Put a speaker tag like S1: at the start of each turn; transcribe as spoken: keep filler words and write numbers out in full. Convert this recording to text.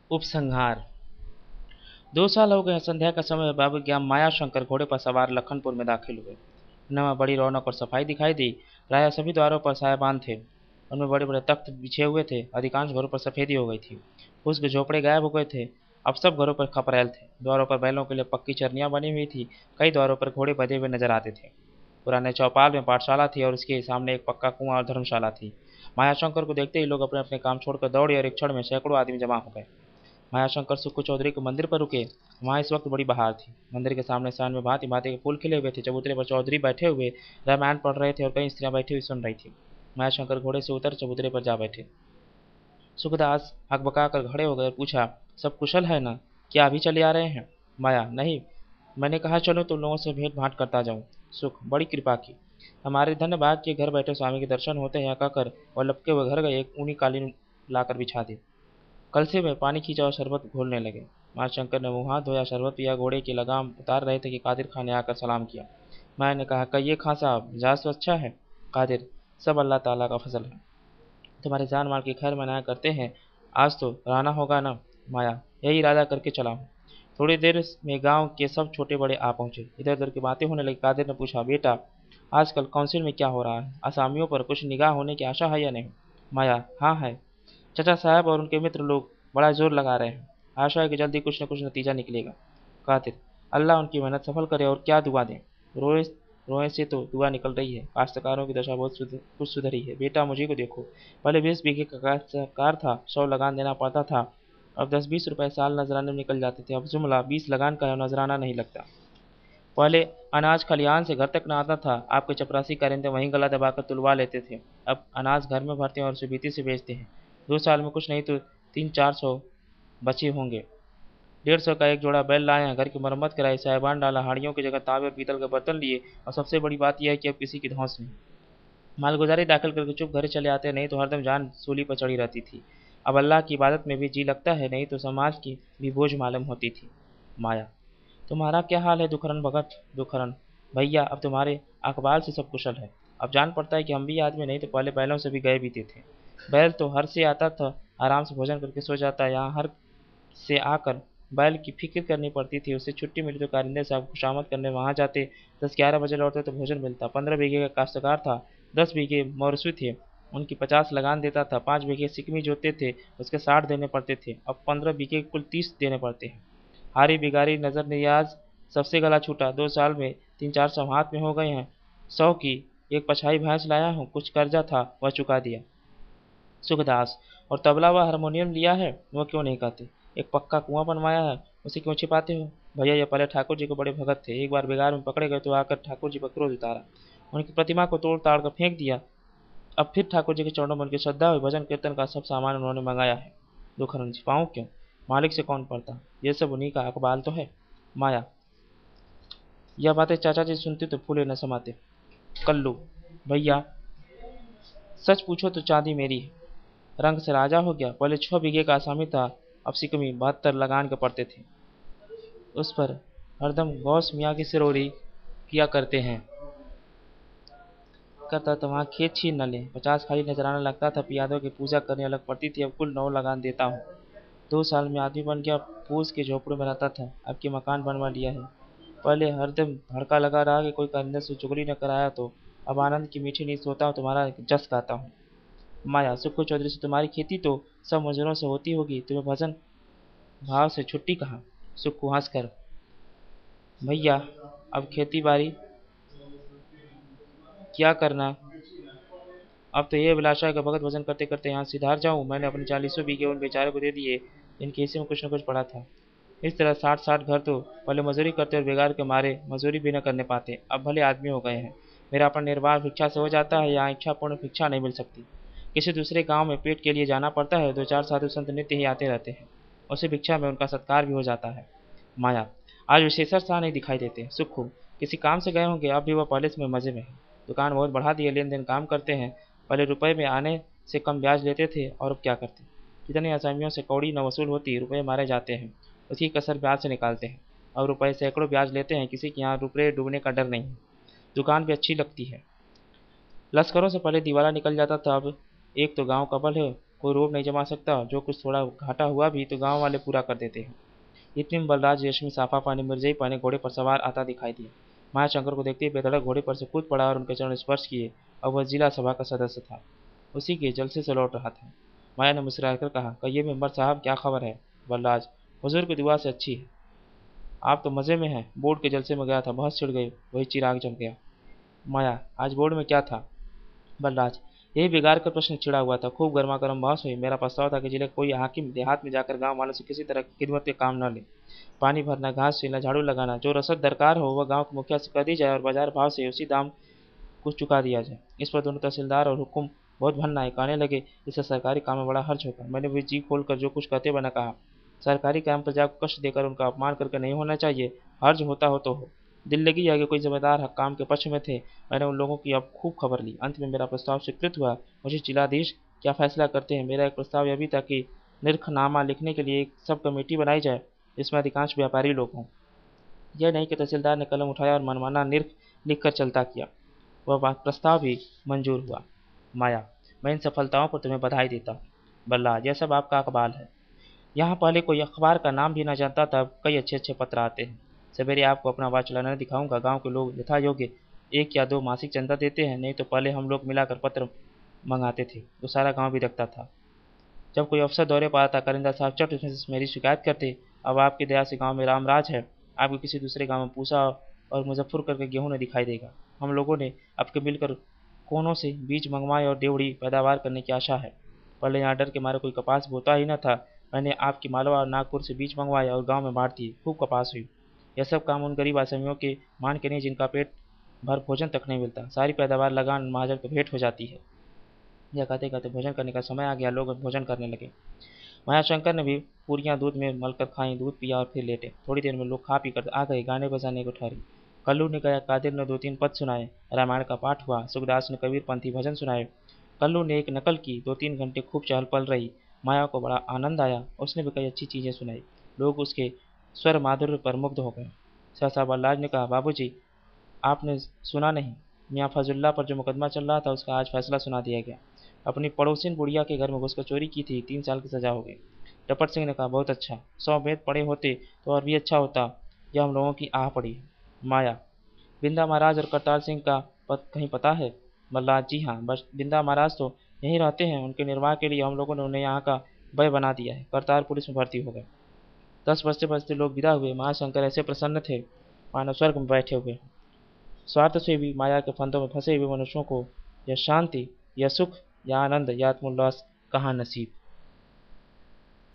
S1: उपसंहार। दो साल हो गए। संध्या का समय बाबू ज्ञान माया शंकर घोड़े पर सवार लखनपुर में दाखिल हुए। उनमें बड़ी रौनक और सफाई दिखाई दी। प्राय सभी द्वारों पर सायाबान थे। उनमें बड़े बड़े तख्त बिछे हुए थे। अधिकांश घरों पर सफेदी हो गई थी। फूस के झोपड़े गायब हो गए थे। अब सब घरों पर खपरेल थे। द्वारों पर बैलों के लिए पक्की चरनियां बनी हुई थी। कई द्वारों पर घोड़े बंधे हुए नजर आते थे। पुराने चौपाल में पाठशाला थी और उसके सामने एक पक्का कुआं और धर्मशाला थी। मायाशंकर को देखते ही लोग अपने अपने काम छोड़कर दौड़े और एक क्षण में सैकड़ों आदमी जमा हो गए। मायाशंकर सुक्कू चौधरी के मंदिर पर रुके। वहां इस वक्त बड़ी बहार थी। मंदिर के सामने सान में भांति भांति के फूल खिले हुए थे। चबूतरे पर चौधरी बैठे हुए रामायण पढ़ रहे थे और कई स्त्रियां बैठी हुई सुन रही थी। मायाशंकर घोड़े से उतर चबूतरे पर जा बैठे। सुखदास हकबका कर खड़े हो गए और पूछा, सब कुशल है ना? क्या अभी चले आ रहे हैं? माया, नहीं, मैंने कहा चलो तुम लोगों से भेंट भाट करता जाऊं। सुख, बड़ी कृपा की। हमारे धन्य भाग के घर बैठे स्वामी के दर्शन होते हैं, कहकर और लपके हुए घर गए, एक ऊनी कालीन लाकर बिछा दी। कलसे में पानी खींचा और शरबत घोलने लगे। मायाशंकर ने मुंह हाथ धोया, शरबत पिया, घोड़े की लगाम उतार रहे थे कि कादिर खान ने आकर सलाम किया। माया ने कहा, कहिए खां साहब, मिजाज तो अच्छा है? कादिर, सब अल्लाह ताला का फजल है। तुम्हारे जान माल की खैर मनाया करते हैं, आज तो रहना होगा ना? माया, यही इरादा करके चला हूँ। थोड़ी देर में गांव के सब छोटे बड़े आ पहुंचे। इधर उधर की बातें होने लगी। कादिर ने पूछा, बेटा आजकल काउंसिल में क्या हो रहा है? आसामियों पर कुछ निगाह होने की आशा है या नहीं? माया, हाँ है। चचा साहब और उनके मित्र लोग बड़ा जोर लगा रहे हैं। आशा है कि जल्दी कुछ न कुछ नतीजा निकलेगा। कादिर, अल्लाह उनकी मेहनत सफल करे, और क्या दुआ दें। रोए रोए से तो दुआ निकल रही है। काश्तकारों की दशा बहुत सुधर, कुछ सुधरी है। बेटा मुझे को देखो, पहले बीस बीघे का काश्तकार था, सौ लगान देना पड़ता था। अब दस बीस रुपए साल नजराने में निकल जाते थे। अब जुमला बीस लगान का है, नजराना नहीं लगता। पहले अनाज खलिहान से घर तक न आता था। आपके चपरासी कारिंदे वहीं गला दबाकर तुलवा लेते थे। अब अनाज घर में भरते हैं और सुबीती से बेचते हैं। दो साल में कुछ नहीं तो तीन चार सौ बचे होंगे। डेढ़ सौ का एक जोड़ा बैल लाए हैं। घर की मरम्मत कराई, साहिबान डाला, हाड़ियों की जगह तांबे और पीतल के बर्तन लिए, और सबसे बड़ी बात यह है कि अब किसी की धौंस नहीं। मालगुजारी दाखिल करके चुप घर चले आते, नहीं तो हरदम जान सूली पर चढ़ी रहती थी। अब अल्लाह की इबादत में भी जी लगता है, नहीं तो समाज की भी बोझ मालूम होती थी। माया, तुम्हारा क्या हाल है दुखरन भगत? दुखरन, भैया अब तुम्हारे अखबार से सब कुशल है। अब जान पड़ता है कि हम भी आदमी नहीं तो पहले बैलों से भी गए बीते थे। बैल तो हर से आता था, आराम से भोजन करके सो जाता। यहाँ हर से आकर बैल की फिक्र करनी पड़ती थी। उससे छुट्टी मिली तो कारिंदे साहब खुशामद करने वहाँ जाते। दस ग्यारह बजे लौटते तो भोजन मिलता। पंद्रह बीघे का काश्तकार था, दस बीघे मौरसू थे, उनकी पचास लगान देता था। पाँच बीघे सिकमी जोते थे, उसके साठ देने पड़ते थे। अब पंद्रह बीघे कुल तीस देने पड़ते हैं। हारी बिगारी नजर नियाज सबसे गला छूटा। दो साल में तीन चार सौ हाथ में हो गए हैं। सौ की एक पछाई भैंस लाया हूँ, कुछ कर्जा था वह चुका दिया। सुखदास, और तबला व हारमोनियम लिया है, वह क्यों नहीं कहते? एक पक्का कुआं बनवाया है, उसे क्यों छिपाते हो? भैया ये पहले ठाकुर जी के बड़े भगत थे। एक बार बिगाड़ में पकड़े गए तो आकर ठाकुर जी पर क्रोध उतारा, उनकी प्रतिमा को तोड़ ताड़ कर फेंक दिया। अब फिर ठाकुर जी के चरणों में उनकी श्रद्धा हुई। भजन कीर्तन का सब सामान उन्होंने मंगाया है। दुखरन, छिपाऊं क्यों? मालिक से कौन पड़ता? ये सब उन्हीं का अकबाल तो है। माया, यह बातें चाचा जी सुनते तो फूले न समाते। कल्लू, भैया सच पूछो तो चांदी मेरी है। रंग से राजा हो गया। पहले छह बीघे का आसामी था, अब सिकमी बहत्तर लगान के पड़ते थे। उस पर हरदम गौस मियाँ की सिरोरी किया करते हैं। करता तो वहाँ खेत छीन न ले। पचास खाली नजराना लगता था, पियादों की पूजा करने अलग पड़ती थी। अब कुल नौ लगान देता हूँ। दो साल में आदमी बन गया। फूस के झोपड़ों में रहता था, अब के मकान बनवा लिया है। पहले हरदम भड़का लगा रहा कि कोई कंधे से चुगली न कराया, तो अब आनंद की मीठी नींद सोता हूँ, तुम्हारा जस गाता हूँ। माया, सुक्खू चौधरी से तुम्हारी खेती तो सब मजदूरों से होती होगी, तुम्हें भजन भाव से छुट्टी कहाँ? सुक्खू हंस कर, भैया अब खेती बाड़ी क्या करना, अब तो ये अभिलाषा है कि भगत भजन करते करते यहाँ सिधार जाऊँ। मैंने अपने चालीसों बीघे उन बेचारे को दे दिए जिनके हिस्से में कुछ न कुछ पड़ा था। इस तरह साठ साठ घर तो पहले मजदूरी करते और बेगार के मारे मजदूरी भी न करने पाते, अब भले आदमी हो गए हैं। मेरा अपना निर्वाह भिक्षा से हो जाता है, यहाँ इच्छापूर्ण भिक्षा नहीं मिल सकती। किसी दूसरे गांव में पेट के लिए जाना पड़ता है। दो चार साधु संत नित्य ही आते रहते हैं, उसी भिक्षा में उनका सत्कार भी हो जाता है। माया, आज विशेषर शाह नहीं दिखाई देते। सुखू, किसी काम से गए होंगे, अब भी वह पहले से मजे में है। दुकान बहुत बढ़ा दी है, लेन देन काम करते हैं। पहले रुपए में आने से कम ब्याज लेते थे, और अब क्या करते? कितने असामियों से कौड़ी न वसूल होती, रुपए मारे जाते हैं, उसकी कसर ब्याज से निकालते हैं। और रुपए सैकड़ों ब्याज लेते हैं, किसी के यहाँ रुपये डूबने का डर नहीं। दुकान भी अच्छी लगती है। लश्करों से पहले दिवाला निकल जाता था, अब एक तो गांव का बल है, कोई रोब नहीं जमा सकता, जो कुछ थोड़ा घाटा हुआ भी तो गांव वाले पूरा कर देते हैं। इतने में बलराज रेशमी साफा पानी मिर्जई पानी घोड़े पर सवार आता दिखाई दिया। मायाशंकर को देखते ही बेधड़क घोड़े पर से कूद पड़ा और उनके चरण स्पर्श किए। और वह जिला सभा का सदस्य था, उसी के जलसे से लौट रहा था। माया ने मुस्कुराकर कहा, कहिए मेंबर साहब, क्या खबर है? बलराज, हुजूर की दुआ से अच्छी है। आप तो मजे में हैं। बोर्ड के जलसे में गया था, बहुत छिड़ गई, वही चिराग जल गया। माया, आज बोर्ड में क्या था? बलराज, यही बिगाड़ कर प्रश्न छिड़ा हुआ था। खूब गर्मा गर्म बहस हुई। मेरा प्रस्ताव था कि जिले कोई हाकिम देहात में जाकर गांव वालों से किसी तरह की खिदमत के काम न ले। पानी भरना, घास छीलना, झाड़ू लगाना, जो रसद दरकार हो वह गांव के मुखिया से कर दी जाए और बाजार भाव से उसी दाम कुछ चुका दिया जाए। इस पर दोनों तहसीलदार और हुकुम बहुत भन आए, कहने लगे इससे सरकारी काम में बड़ा खर्च होगा। मैंने भी जी खोल कर जो कुछ कहते बना कहा, सरकारी काम प्रजा को कष्ट देकर उनका अपमान करके नहीं होना चाहिए। हर्ज होता हो तो हो। दिल लगी है कि कोई जिम्मेदार हक काम के पक्ष में थे। मैंने उन लोगों की अब खूब खबर ली। अंत में मेरा प्रस्ताव स्वीकृत हुआ। मुझे जिलाधीश क्या फैसला करते हैं। मेरा एक प्रस्ताव यह भी था कि निर्खनामा लिखने के लिए एक सब कमेटी बनाई जाए, जिसमें अधिकांश व्यापारी लोग हों। यह नहीं कि तहसीलदार ने कलम उठाया और मनमाना निर्ख लिख कर चलता किया। वह बात प्रस्ताव भी मंजूर हुआ। माया, मैं इन सफलताओं पर तुम्हें बधाई देता हूँ। बल्लाज, यह सब आपका अकबाल है। यहाँ पहले कोई अखबार का नाम भी न जानता था, अब कई अच्छे अच्छे पत्र आते हैं। सवेरे आपको अपना वाचलाना दिखाऊंगा। गांव के लोग यथा योग्य एक या दो मासिक चंदा देते हैं, नहीं तो पहले हम लोग मिलाकर पत्र मंगाते थे, तो सारा गांव भी रखता था। जब कोई अफसर दौरे पर आता, करिंदा साहब चट उसमें से मेरी शिकायत करते। अब आपकी दया से गांव में राम राज है। आपको किसी दूसरे गांव में पूसा और मुजफ्फर करके गेहूं न दिखाई देगा। हम लोगों ने आपके मिलकर कोनों से बीज मंगवाए और डेवड़ी पैदावार करने की आशा है। पहले यहाँ डर के मारे कोई कपास बोता ही न था। मैंने आपकी मालवा और नागपुर से बीज मंगवाए और गांव में बांट दिए। खूब कपास हुई। यह सब काम उन गरीब आसामियों के मान के नहीं जिनका पेट भर भोजन तक नहीं मिलता। सारी पैदावार लगान महाजन को भेंट हो जाती है। यह कहते कहते भोजन करने का समय आ गया। लोग भोजन करने लगे। मायाशंकर ने भी पूरियां दूध में मलकर खाई, दूध पिया और फिर लेटे। थोड़ी देर में लोग खा पी कर आ गए। गाने बजाने को ठहरे। कल्लू ने गाया, कादिर ने दो तीन पद सुनाए, रामायण का पाठ हुआ, सुखदास ने कबीर पंथी भजन सुनाए। कल्लू ने एक नकल की। दो तीन घंटे खूब चहल पल रही। माया को बड़ा आनंद आया। उसने भी कई अच्छी चीजें सुनाई। लोग उसके स्वर माधुर्य पर मुग्ध हो गए। सहसा बल्लाज ने कहा, बाबूजी, आपने सुना नहीं, मियाँ फजुल्ला पर जो मुकदमा चल रहा था उसका आज फैसला सुना दिया गया। अपनी पड़ोसिन बुढ़िया के घर में घुसकर चोरी की थी, तीन साल की सजा हो गई। टपट सिंह ने कहा, बहुत अच्छा, सौ वेद पड़े होते तो और भी अच्छा होता। यह हम लोगों की आह पड़ी है। माया, बिंदा महाराज और करतार सिंह का पत कहीं पता है? मल्लाज, जी हाँ, बस बिंदा महाराज तो यहीं रहते हैं। उनके निर्वाह के लिए हम लोगों ने उन्हें यहाँ का भय बना दिया है। करतार पुलिस में भर्ती हो गए। दस बजते बजते लोग विदा हुए। महाशंकर ऐसे प्रसन्न थे मानो स्वर्ग में बैठे हुए। स्वार्थ से भी माया के फंदों में फंसे हुए मनुष्यों को यह शांति, यह सुख, यह आनंद, यह आत्मोल्लास कहाँ नसीब।